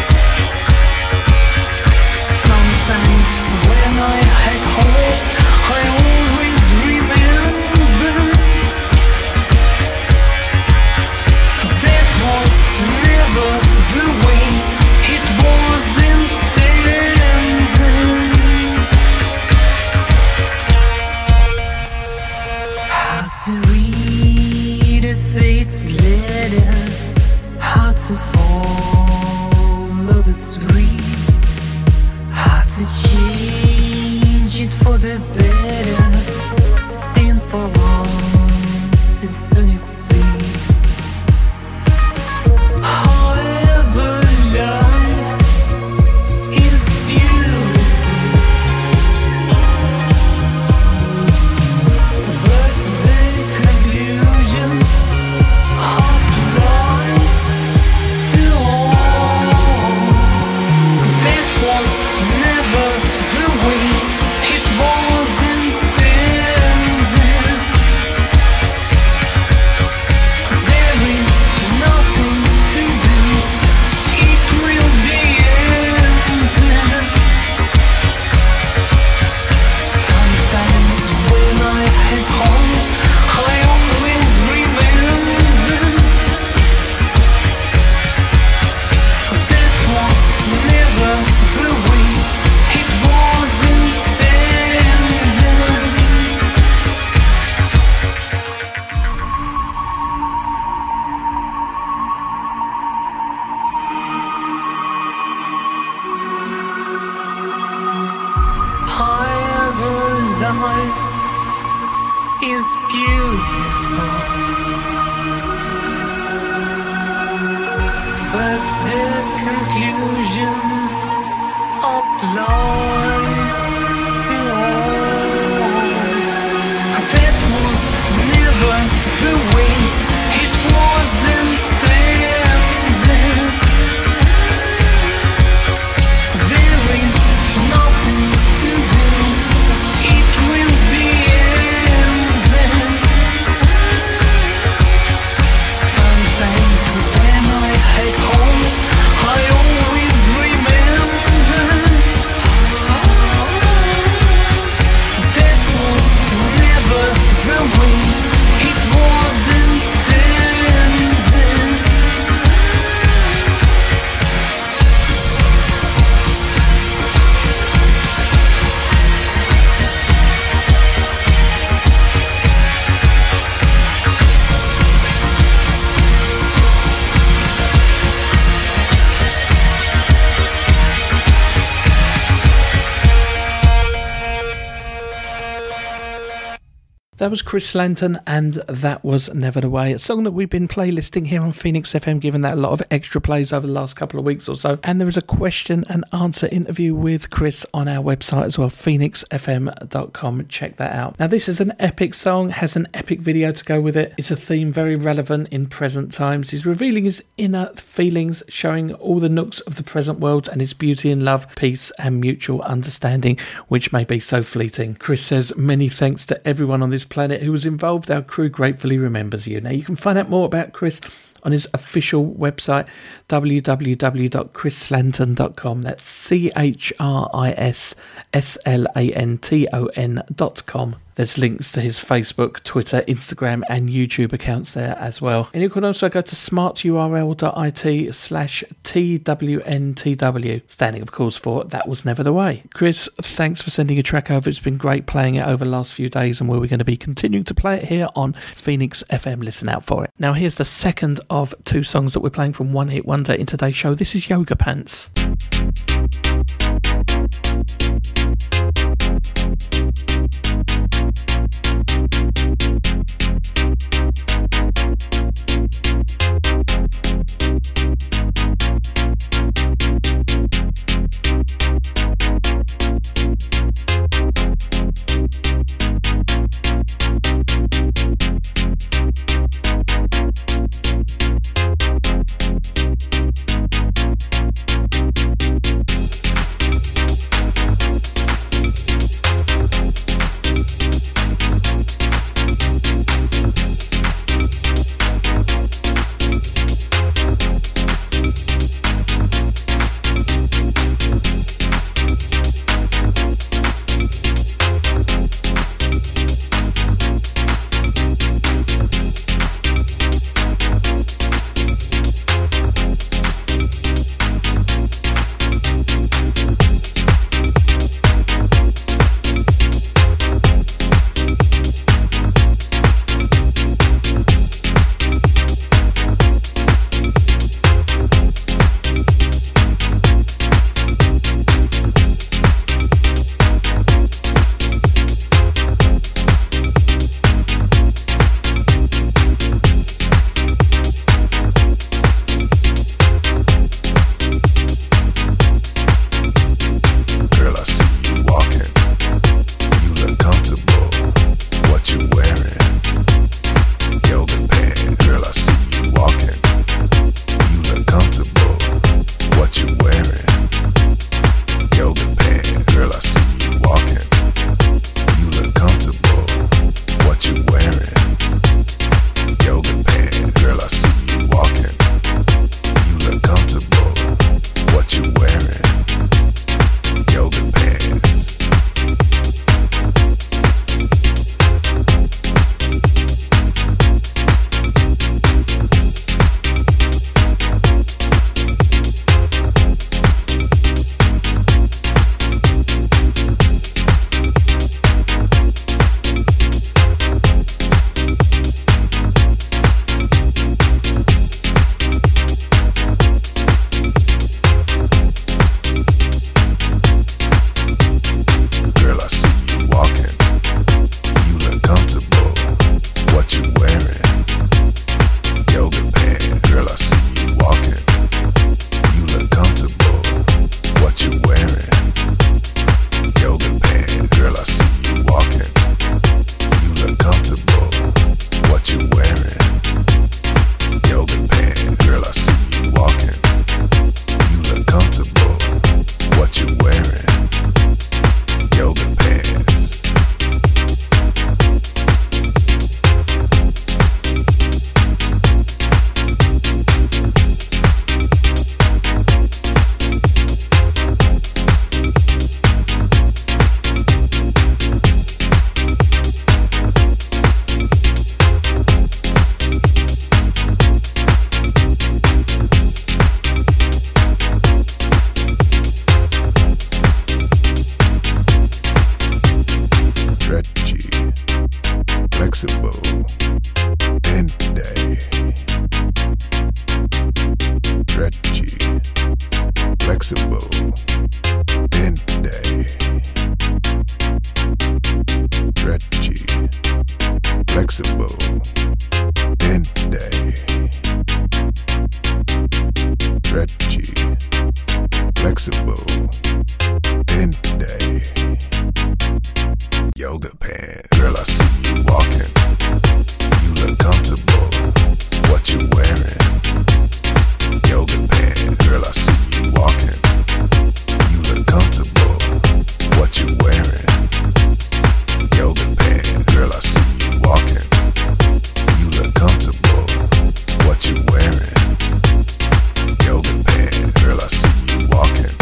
Sometimes when I had hope, I always remembered that was never the way it was intended. How to read a fate's letter, how to follow the trees, how to change it for the better. Simple answers don't exist. However, life is beautiful, but the conclusion applies to all. That was never the way it was intended. There is nothing to do, it will be ended. Sometimes when I have hope, I always remember that was never the way it was intended. However, life is beautiful, but the conclusion applies to all. That was never the way it was intended. There is nothing to do, it will be ended. Sometimes when I had hope, I always remembered that was never the way it was intended. That was Chris Slanton, and that was Never the Way, a song that we've been playlisting here on Phoenix F M, giving that a lot of extra plays over the last couple of weeks or so. And there is a question and answer interview with Chris on our website as well, phoenix f m dot com. Check that out. Now, this is an epic song, has an epic video to go with it. It's a theme very relevant in present times. He's revealing his inner feelings, showing all the nooks of the present world and its beauty in love, peace and mutual understanding, which may be so fleeting. Chris says, many thanks to everyone on this planet who was involved. Our crew gratefully remembers you. Now, you can find out more about Chris on his official website, w w w dot chris slanton dot com. That's C H R I S S L A N T O N dot com. There's links to his Facebook, Twitter, Instagram and YouTube accounts there as well. And you can also go to smarturl.it slash TWNTW, standing of course for That Was Never the Way. Chris, thanks for sending a track over. It's been great playing it over the last few days, and we're going to be continuing to play it here on Phoenix F M. Listen out for it. Now here's the second of two songs that we're playing from One Hit Wonder in today's show. This is Yoga Pants.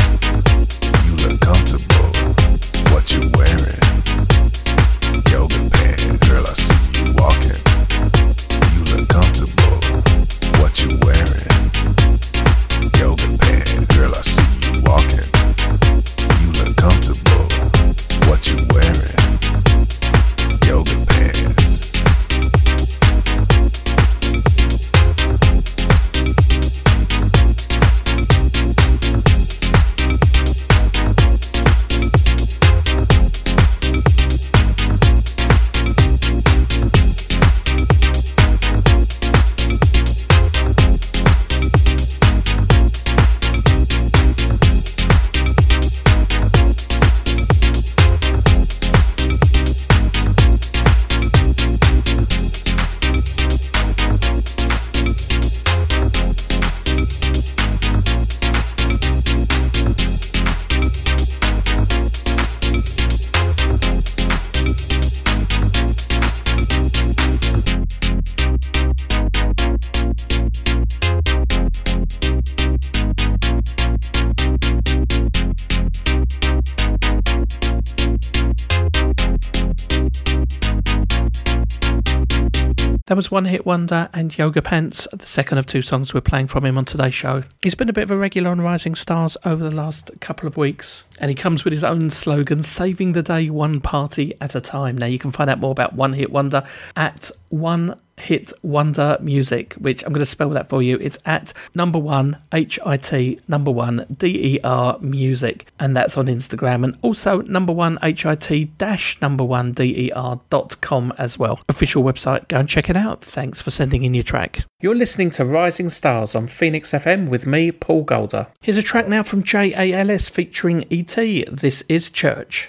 Yoga That was One Hit Wonder and Yoga Pants, the second of two songs we're playing from him on today's show. He's been a bit of a regular on Rising Stars over the last couple of weeks, and he comes with his own slogan, saving the day one party at a time. Now you can find out more about One Hit Wonder at One Hit Wonder Music, which I'm going to spell that for you. It's at number one H I T number one D E R music, and that's on Instagram, and also number one H I T dash number one D E R dot com as well. Official website, go and check it out. Thanks for sending in your track. You're listening to Rising Stars on Phoenix F M with me, Paul Golder. Here's a track now from J A L S featuring E T. This is Church.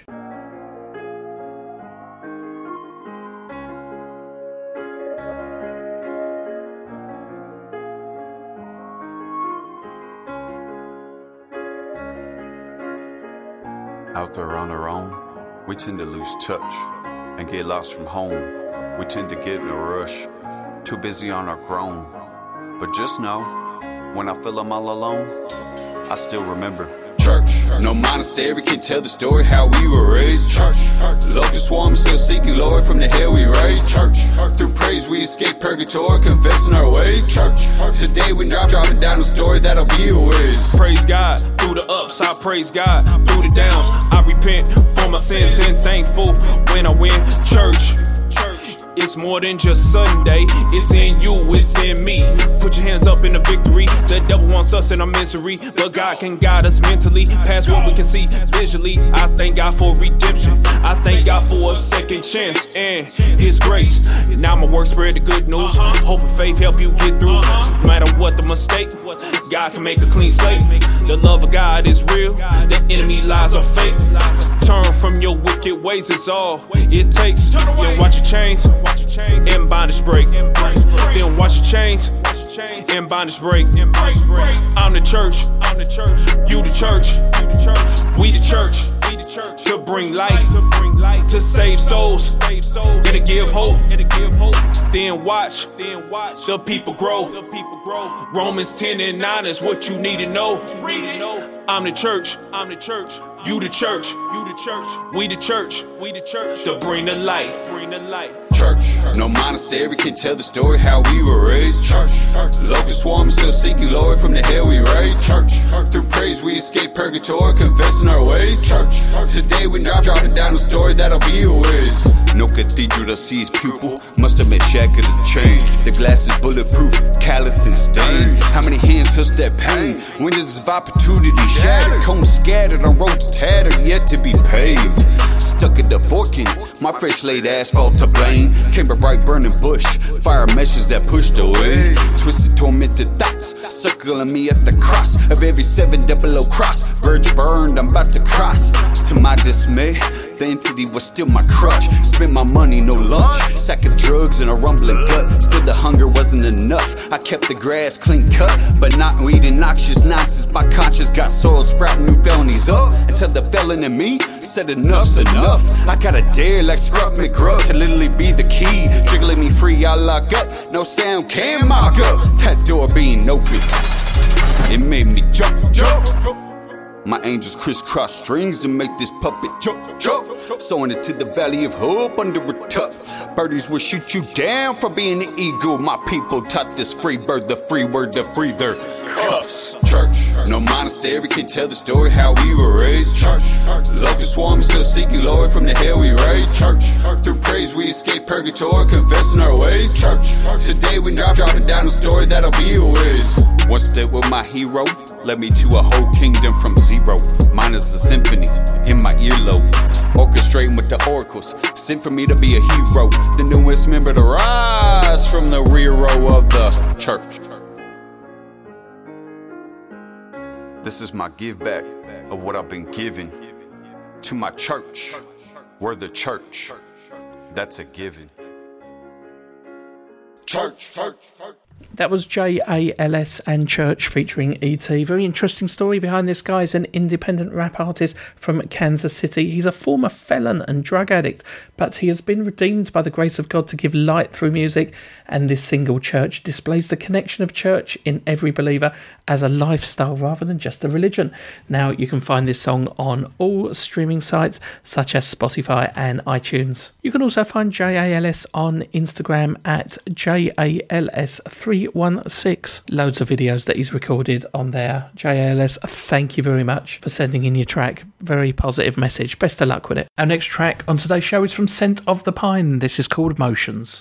Out there on our own, we tend to lose touch and get lost from home. We tend to get in a rush, too busy on our grown. But just know, when I feel I'm all alone, I still remember church. No monastery can tell the story how we were raised. Church. Locust swarm still seeking Lord from the hell we raised. Church. Through praise we escape purgatory, confessing our ways. Church. Today we drop dropping down the story that'll be always. Praise God through the ups, I praise God through the downs. I repent for my sins and thankful when I win. Church. It's more than just Sunday. It's in you, it's in me. Put your hands up in the victory. The devil wants us in our misery, but God can guide us mentally past what we can see visually. I thank God for redemption. I thank God for a second chance and His grace. Now my work spread the good news. Hope and faith help you get through. No matter what the mistake, God can make a clean slate. The love of God is real. The enemy lies are fake. Turn from your wicked ways is all it takes. Then watch your chains and bondage break. Then watch your chains and bondage break. I'm the church. You the church. We the church. To bring light, to save souls, and to give hope. Then watch the people grow. Romans ten and nine is what you need to know. I'm the church. I'm the church. You the church. You the church. We the church. We the church. To bring the light. Bring the light. Church. No monastery can tell the story how we were raised. Church. Locust swarm still seeking Lord from the hell we raised. Church. Through praise we escape purgatory, confessing our ways. Church. Today we drop dropping down the story that'll be always. No cathedral that sees pupil must have been shackled to chain. The glass is bulletproof, callous and stained. How many hands touch that pain? When does this opportunity shatter? Cones scattered on roads tattered, yet to be paved. Stuck at the fork in my fresh laid asphalt to blame. Came a bright burning bush, fire meshes that pushed away. Twisted tormented thoughts, circling me at the cross of every seven double O cross. Verge burned, I'm about to cross. To my dismay, the entity was still my crutch. Spent my money, no lunch. Sack of drugs and a rumbling gut. Still the hunger wasn't enough. I kept the grass clean cut, but not weed and noxious nonsense. My conscience got soil sprouting new felonies up. Until the felon in me said enough's enough. I gotta dare like Scruff McGruff to literally be the key. Jiggling me free, I lock up. No sound can mock up. That door being open, it made me jump, jump. My angels crisscross strings to make this puppet jump, jump. Sowing it to the valley of hope under a tough. Birdies will shoot you down for being an eagle. My people taught this free bird, the free word, the free their cuffs. Church. No monastery can tell the story how we were raised. Church. Locust swarm still seeking Lord from the hell we raised. Church. Through praise we escape purgatory, confessing our ways. Church. Today we drop dropping down the story that'll be always. One step with my hero led me to a whole kingdom from zero. Mine is a symphony in my earlobe, orchestrating with the oracles, sent for me to be a hero, the newest member to rise from the rear row of the church. This is my give back of what I've been given to my church. We're the church. That's a given. Church, church, church. That was J A L S and Church featuring E T. Very interesting story behind this guy. He's an independent rap artist from Kansas City. He's a former felon and drug addict, but he has been redeemed by the grace of God to give light through music, and this single Church displays the connection of church in every believer as a lifestyle rather than just a religion. Now you can find this song on all streaming sites such as Spotify and iTunes. You can also find J A L S on Instagram at J A L S three one six. Loads of videos that he's recorded on there. J A L S, thank you very much for sending in your track. Very positive message. Best of luck with it. Our next track on today's show is from Scent of the Pine. This is called Emotions.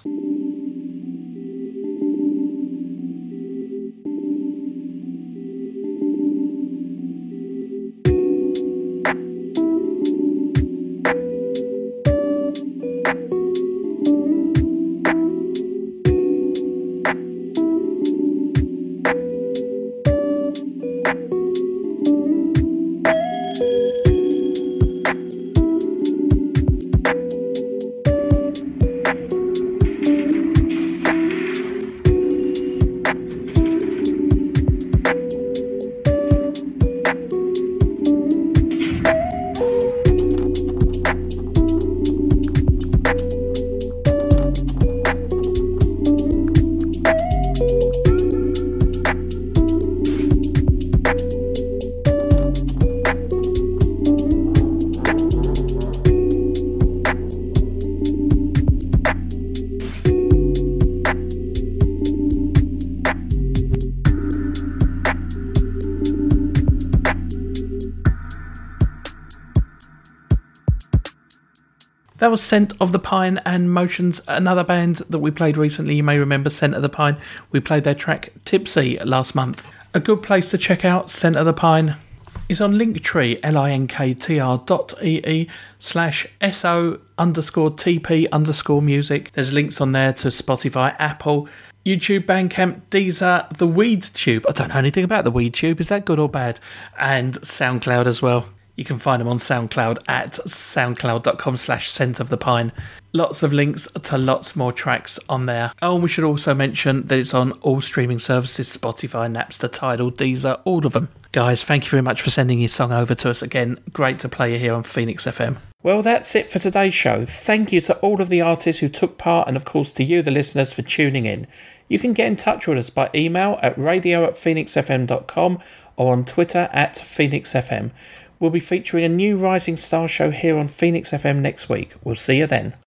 That was Scent of the Pine and Motions, another band that we played recently. You may remember Scent of the Pine. We played their track Tipsy last month. A good place to check out Scent of the Pine is on Linktree, L-I-N-K-T-R dot E-E slash S-O underscore T-P underscore music. There's links on there to Spotify, Apple, YouTube, Bandcamp, Deezer, the Weed Tube. I don't know anything about the Weed Tube. Is that good or bad? And SoundCloud as well. You can find them on SoundCloud at soundcloud.com slash scent of the pine. Lots of links to lots more tracks on there. Oh, and we should also mention that it's on all streaming services, Spotify, Napster, Tidal, Deezer, all of them. Guys, thank you very much for sending your song over to us again. Great to play you here on Phoenix F M. Well, that's it for today's show. Thank you to all of the artists who took part, and of course to you, the listeners, for tuning in. You can get in touch with us by email at radio at phoenix f m dot com or on Twitter at phoenix f m. We'll be featuring a new Rising Star show here on Phoenix F M next week. We'll see you then.